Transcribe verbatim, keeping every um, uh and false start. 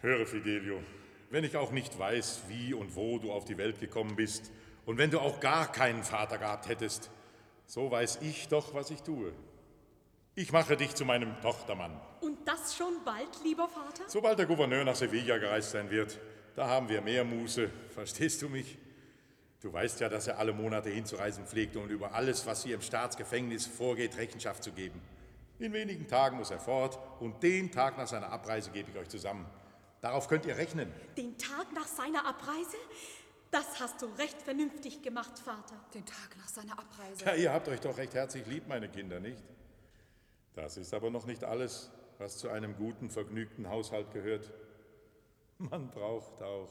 Höre, Fidelio, wenn ich auch nicht weiß, wie und wo du auf die Welt gekommen bist, und wenn du auch gar keinen Vater gehabt hättest, so weiß ich doch, was ich tue. Ich mache dich zu meinem Tochtermann. Und das schon bald, lieber Vater? Sobald der Gouverneur nach Sevilla gereist sein wird, da haben wir mehr Muße. Verstehst du mich? Du weißt ja, dass er alle Monate hinzureisen pflegte und über alles, was hier im Staatsgefängnis vorgeht, Rechenschaft zu geben. In wenigen Tagen muss er fort und den Tag nach seiner Abreise gebe ich euch zusammen. Darauf könnt ihr rechnen. Den Tag nach seiner Abreise? Das hast du recht vernünftig gemacht, Vater. Den Tag nach seiner Abreise. Ja, ihr habt euch doch recht herzlich lieb, meine Kinder, nicht? Das ist aber noch nicht alles, was zu einem guten, vergnügten Haushalt gehört. Man braucht auch